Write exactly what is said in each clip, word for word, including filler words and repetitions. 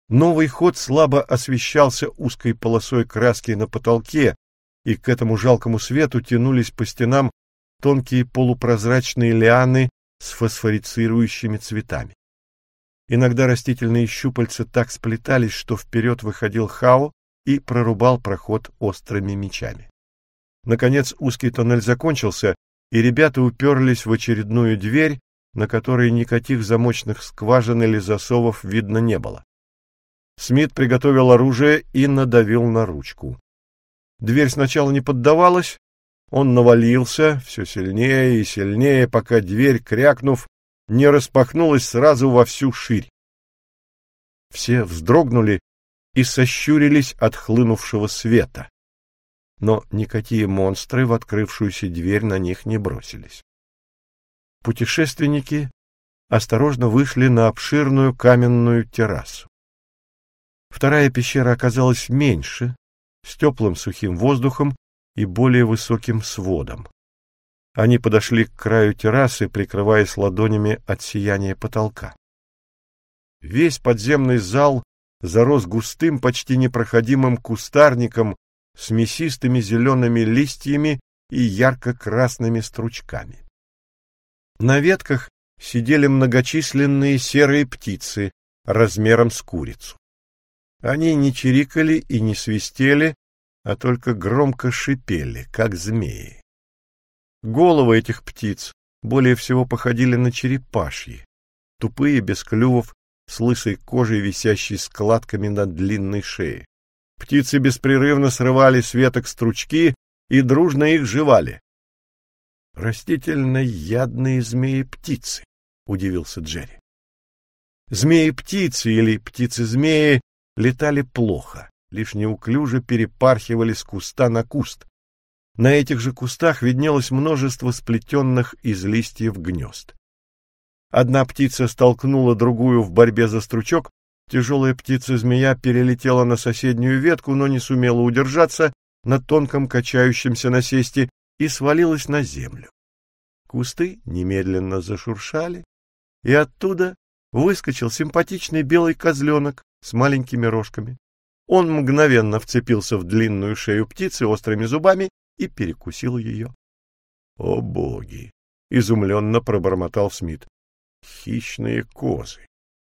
Новый ход слабо освещался узкой полосой краски на потолке, и к этому жалкому свету тянулись по стенам тонкие полупрозрачные лианы с фосфорицирующими цветами. Иногда растительные щупальца так сплетались, что вперед выходил Хао и прорубал проход острыми мечами. Наконец узкий тоннель закончился, и ребята уперлись в очередную дверь, на которой никаких замочных скважин или засовов видно не было. Смит приготовил оружие и надавил на ручку. Дверь сначала не поддавалась, он навалился все сильнее и сильнее, пока дверь, крякнув, не распахнулась сразу во всю ширь. Все вздрогнули и сощурились от хлынувшего света. Но никакие монстры в открывшуюся дверь на них не бросились. Путешественники осторожно вышли на обширную каменную террасу. Вторая пещера оказалась меньше, с теплым сухим воздухом и более высоким сводом. Они подошли к краю террасы, прикрываясь ладонями от сияния потолка. Весь подземный зал зарос густым, почти непроходимым кустарником с мясистыми зелеными листьями и ярко-красными стручками. На ветках сидели многочисленные серые птицы размером с курицу. Они не чирикали и не свистели, а только громко шипели, как змеи. Головы этих птиц более всего походили на черепашьи, тупые, без клювов, с лысой кожей, висящей складками на длинной шее. Птицы беспрерывно срывали с веток стручки и дружно их жевали. — Растительноядные змеи-птицы, — удивился Джерри. Змеи-птицы или птицы-змеи летали плохо, лишь неуклюже перепархивали с куста на куст. На этих же кустах виднелось множество сплетенных из листьев гнезд. Одна птица столкнула другую в борьбе за стручок, тяжелая птица-змея перелетела на соседнюю ветку, но не сумела удержаться на тонком качающемся насесте и свалилась на землю. Кусты немедленно зашуршали, и оттуда выскочил симпатичный белый козленок с маленькими рожками. Он мгновенно вцепился в длинную шею птицы острыми зубами и перекусил ее. — О боги! — изумленно пробормотал Смит. — Хищные козы!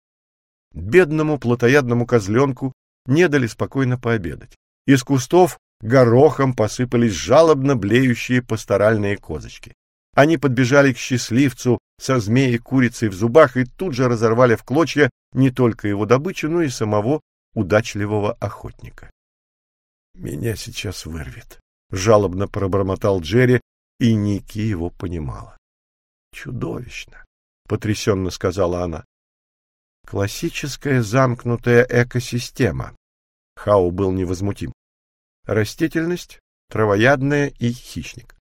Бедному плотоядному козленку не дали спокойно пообедать. Из кустов горохом посыпались жалобно блеющие пасторальные козочки. Они подбежали к счастливцу со змеей-курицей в зубах и тут же разорвали в клочья не только его добычу, но и самого удачливого охотника. — Меня сейчас вырвет, — жалобно пробормотал Джерри, и Ники его понимала. — Чудовищно, — потрясенно сказала она. — Классическая замкнутая экосистема. Хао был невозмутим. Растительность, травоядная и хищник.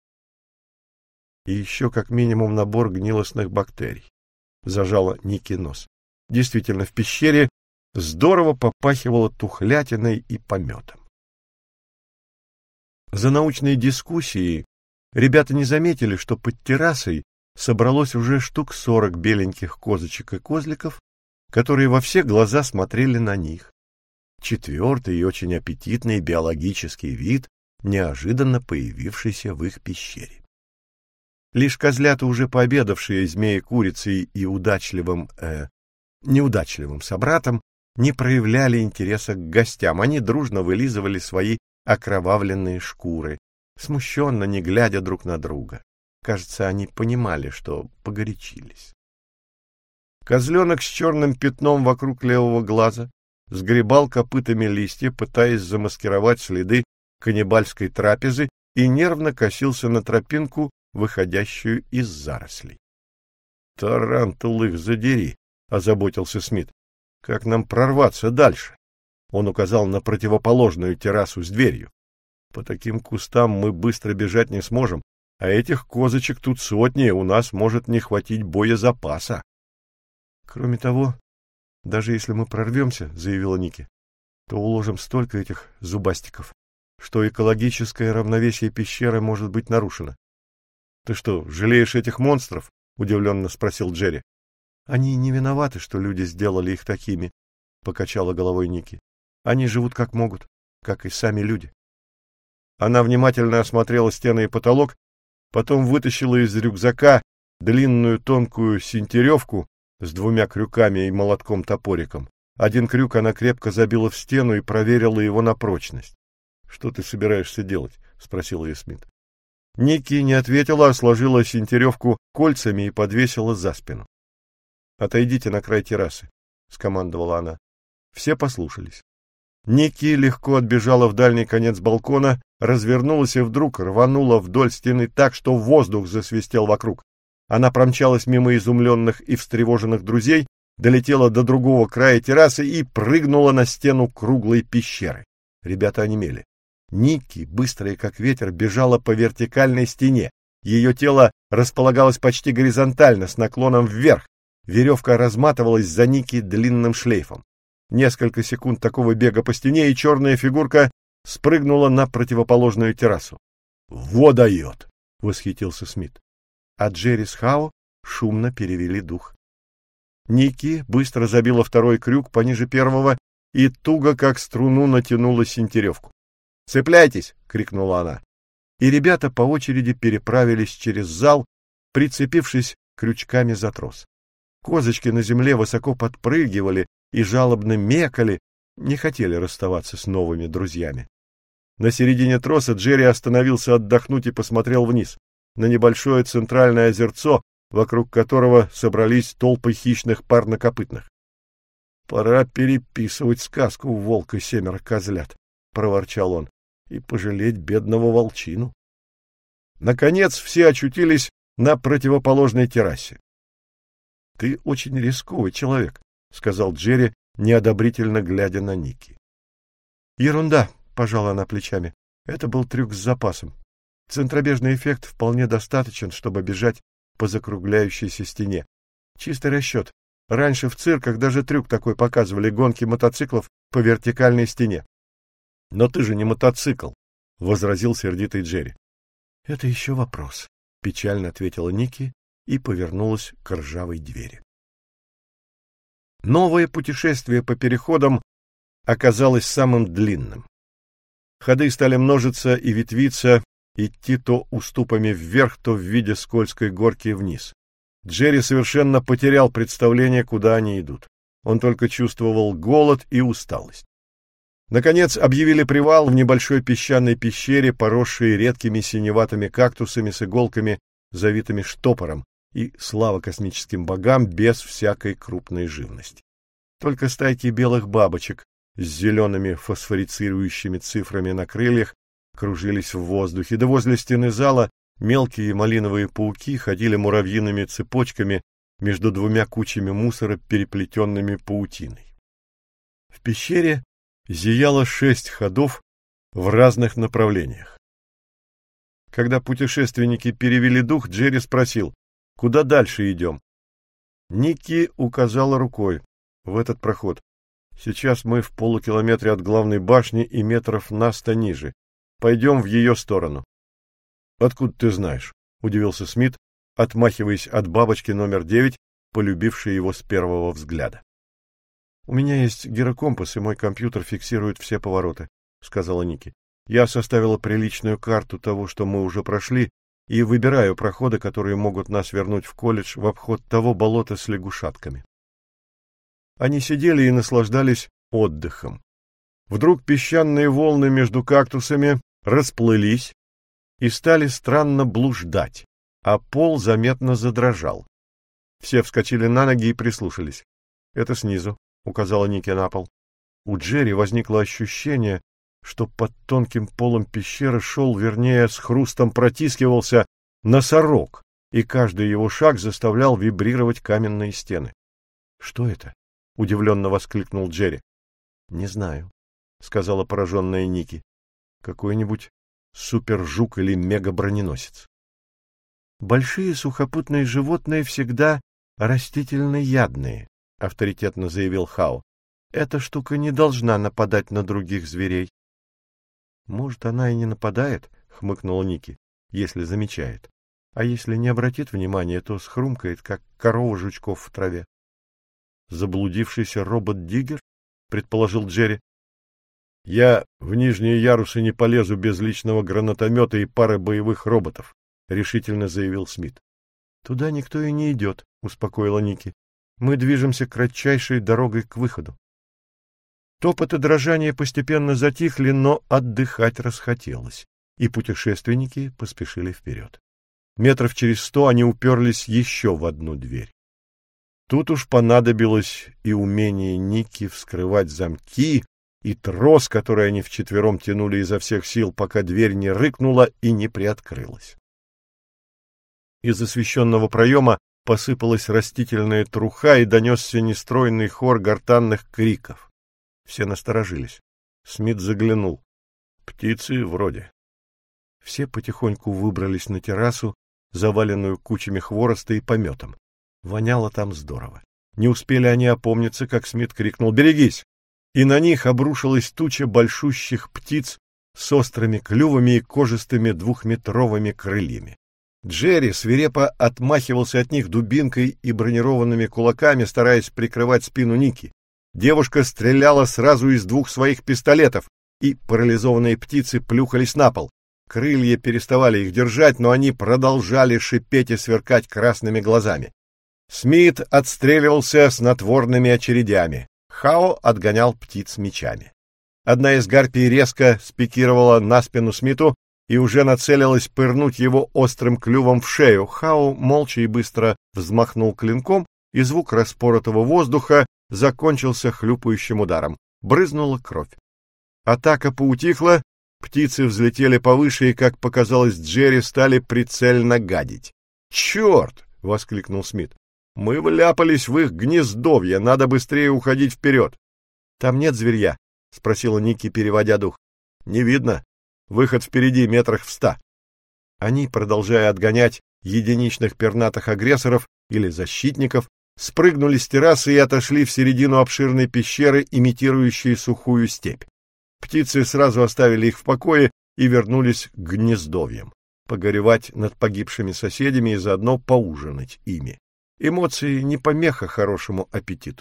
И еще как минимум набор гнилостных бактерий. Зажала Ники нос. Действительно, в пещере здорово попахивало тухлятиной и пометом. За научной дискуссией ребята не заметили, что под террасой собралось уже штук сорок беленьких козочек и козликов, которые во все глаза смотрели на них. Четвертый и очень аппетитный биологический вид, неожиданно появившийся в их пещере. Лишь козлята, уже пообедавшие змеей-курицей и удачливым, э, неудачливым собратом, не проявляли интереса к гостям. Они дружно вылизывали свои окровавленные шкуры, смущенно не глядя друг на друга. Кажется, они понимали, что погорячились. Козленок с черным пятном вокруг левого глаза сгребал копытами листья, пытаясь замаскировать следы каннибальской трапезы, и нервно косился на тропинку, выходящую из зарослей. — Тарантул их задери, — озаботился Смит. — Как нам прорваться дальше? Он указал на противоположную террасу с дверью. По таким кустам мы быстро бежать не сможем, а этих козочек тут сотни, у нас может не хватить боезапаса. — Кроме того, даже если мы прорвемся, — заявила Ники, — то уложим столько этих зубастиков, что экологическое равновесие пещеры может быть нарушено. — Ты что, жалеешь этих монстров? — удивленно спросил Джерри. — Они не виноваты, что люди сделали их такими, — покачала головой Ники. Они живут как могут, как и сами люди. Она внимательно осмотрела стены и потолок, потом вытащила из рюкзака длинную тонкую синтеревку с двумя крюками и молотком-топориком. Один крюк она крепко забила в стену и проверила его на прочность. — Что ты собираешься делать? — спросил ее Смит. Ники не ответила, а сложила синтеревку кольцами и подвесила за спину. — Отойдите на край террасы, — скомандовала она. Все послушались. Ники легко отбежала в дальний конец балкона, развернулась и вдруг рванула вдоль стены так, что воздух засвистел вокруг. Она промчалась мимо изумленных и встревоженных друзей, долетела до другого края террасы и прыгнула на стену круглой пещеры. Ребята онемели. Ники, быстрая как ветер, бежала по вертикальной стене. Ее тело располагалось почти горизонтально, с наклоном вверх. Веревка разматывалась за Ники длинным шлейфом. Несколько секунд такого бега по стене, и черная фигурка спрыгнула на противоположную террасу. — Во дает! — восхитился Смит. А Джерри с Хао шумно перевели дух. Ники быстро забила второй крюк пониже первого и туго, как струну, натянула синтеревку. «Цепляйтесь!» — крикнула она. И ребята по очереди переправились через зал, прицепившись крючками за трос. Козочки на земле высоко подпрыгивали и жалобно мекали, не хотели расставаться с новыми друзьями. На середине троса Джерри остановился отдохнуть и посмотрел вниз, на небольшое центральное озерцо, вокруг которого собрались толпы хищных парнокопытных. — Пора переписывать сказку «Волк и семеро козлят», — проворчал он, — и пожалеть бедного волчину. Наконец все очутились на противоположной террасе. — Ты очень рисковый человек, — сказал Джерри, неодобрительно глядя на Ники. — Ерунда, — пожала она плечами, — это был трюк с запасом. Центробежный эффект вполне достаточен, чтобы бежать по закругляющейся стене. Чистый расчет. Раньше в цирках даже трюк такой показывали — гонки мотоциклов по вертикальной стене. — Но ты же не мотоцикл, — возразил сердитый Джерри. — Это еще вопрос, — печально ответила Ники и повернулась к ржавой двери. Новое путешествие по переходам оказалось самым длинным. Ходы стали множиться и ветвиться, идти то уступами вверх, то в виде скользкой горки вниз. Джерри совершенно потерял представление, куда они идут. Он только чувствовал голод и усталость. Наконец объявили привал в небольшой песчаной пещере, поросшей редкими синеватыми кактусами с иголками, завитыми штопором, и слава космическим богам без всякой крупной живности. Только стайки белых бабочек с зелеными фосфорицирующими цифрами на крыльях кружились в воздухе, да возле стены зала мелкие малиновые пауки ходили муравьиными цепочками между двумя кучами мусора, переплетенными паутиной. В пещере зияло шесть ходов в разных направлениях. Когда путешественники перевели дух, Джерри спросил: «Куда дальше идем?» Ники указала рукой в этот проход. «Сейчас мы в полукилометре от главной башни и метров на сто ниже. Пойдем в ее сторону». «Откуда ты знаешь?» — удивился Смит, отмахиваясь от бабочки номер девять, полюбившей его с первого взгляда. «У меня есть гирокомпас, и мой компьютер фиксирует все повороты», — сказала Ники. «Я составила приличную карту того, что мы уже прошли, и выбираю проходы, которые могут нас вернуть в колледж в обход того болота с лягушатками». Они сидели и наслаждались отдыхом. Вдруг песчаные волны между кактусами расплылись и стали странно блуждать, а пол заметно задрожал. Все вскочили на ноги и прислушались. «Это снизу», — указала Ники на пол. У Джерри возникло ощущение, что под тонким полом пещеры шел, вернее, с хрустом протискивался носорог, и каждый его шаг заставлял вибрировать каменные стены. «Что это?» — удивленно воскликнул Джерри. «Не знаю», — сказала пораженная Ники. «Какой-нибудь супержук или мегаброненосец». «Большие сухопутные животные всегда растительноядные», — авторитетно заявил Хао. «Эта штука не должна нападать на других зверей». «Может, она и не нападает», — хмыкнула Ники, — «если замечает. А если не обратит внимания, то схрумкает, как корова жучков в траве». «Заблудившийся робот-диггер?» предположил Джерри. — Я в нижние ярусы не полезу без личного гранатомета и пары боевых роботов, — решительно заявил Смит. — Туда никто и не идет, — успокоила Ники. — Мы движемся кратчайшей дорогой к выходу. Топот и дрожание постепенно затихли, но отдыхать расхотелось, и путешественники поспешили вперед. Метров через сто они уперлись еще в одну дверь. Тут уж понадобилось и умение Ники вскрывать замки, и трос, который они вчетвером тянули изо всех сил, пока дверь не рыкнула и не приоткрылась. Из освещенного проема посыпалась растительная труха и донесся нестройный хор гортанных криков. Все насторожились. Смит заглянул. Птицы вроде. Все потихоньку выбрались на террасу, заваленную кучами хвороста и пометом. Воняло там здорово. Не успели они опомниться, как Смит крикнул «Берегись!», и на них обрушилась туча большущих птиц с острыми клювами и кожистыми двухметровыми крыльями. Джерри свирепо отмахивался от них дубинкой и бронированными кулаками, стараясь прикрывать спину Ники. Девушка стреляла сразу из двух своих пистолетов, и парализованные птицы плюхались на пол. Крылья переставали их держать, но они продолжали шипеть и сверкать красными глазами. Смит отстреливался снотворными очередями. Хао отгонял птиц мечами. Одна из гарпий резко спикировала на спину Смиту и уже нацелилась пырнуть его острым клювом в шею. Хао молча и быстро взмахнул клинком, и звук распоротого воздуха закончился хлюпающим ударом. Брызнула кровь. Атака поутихла, птицы взлетели повыше и, как показалось Джерри, стали прицельно гадить. «Черт!» — воскликнул Смит. «Мы вляпались в их гнездовье, надо быстрее уходить вперед». «Там нет зверья?» — спросила Ники, переводя дух. «Не видно. Выход впереди, метрах в ста». Они, продолжая отгонять единичных пернатых агрессоров или защитников, спрыгнули с террасы и отошли в середину обширной пещеры, имитирующей сухую степь. Птицы сразу оставили их в покое и вернулись к гнездовьям, погоревать над погибшими соседями и заодно поужинать ими. Эмоции не помеха хорошему аппетиту.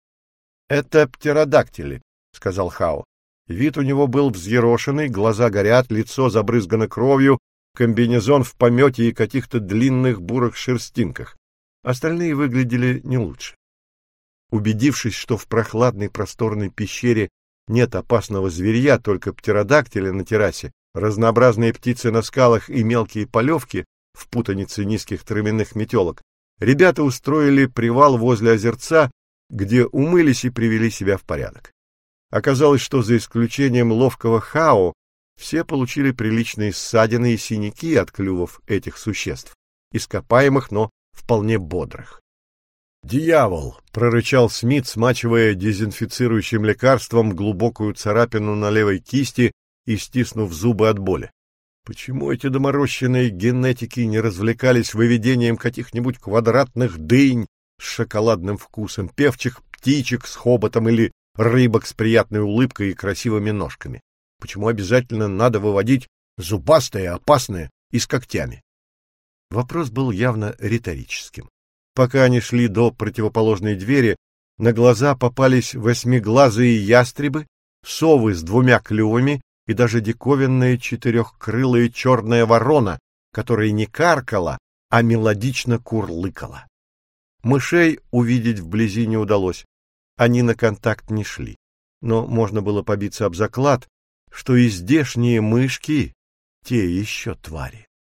— Это птеродактили, — сказал Хао. Вид у него был взъерошенный, глаза горят, лицо забрызгано кровью, комбинезон в помете и каких-то длинных бурых шерстинках. Остальные выглядели не лучше. Убедившись, что в прохладной просторной пещере нет опасного зверья, только птеродактили на террасе, разнообразные птицы на скалах и мелкие полевки в путанице низких травяных метелок, ребята устроили привал возле озерца, где умылись и привели себя в порядок. Оказалось, что за исключением ловкого Хао, все получили приличные ссадины и синяки от клювов этих существ, ископаемых, но вполне бодрых. «Дьявол!» — прорычал Смит, смачивая дезинфицирующим лекарством глубокую царапину на левой кисти и стиснув зубы от боли. Почему эти доморощенные генетики не развлекались выведением каких-нибудь квадратных дынь с шоколадным вкусом, певчих птичек с хоботом или рыбок с приятной улыбкой и красивыми ножками? Почему обязательно надо выводить зубастое, опасное и с когтями? Вопрос был явно риторическим. Пока они шли до противоположной двери, на глаза попались восьмиглазые ястребы, совы с двумя клювами и даже диковинная четырехкрылая черная ворона, которая не каркала, а мелодично курлыкала. Мышей увидеть вблизи не удалось, они на контакт не шли, но можно было побиться об заклад, что и здешние мышки — те еще твари.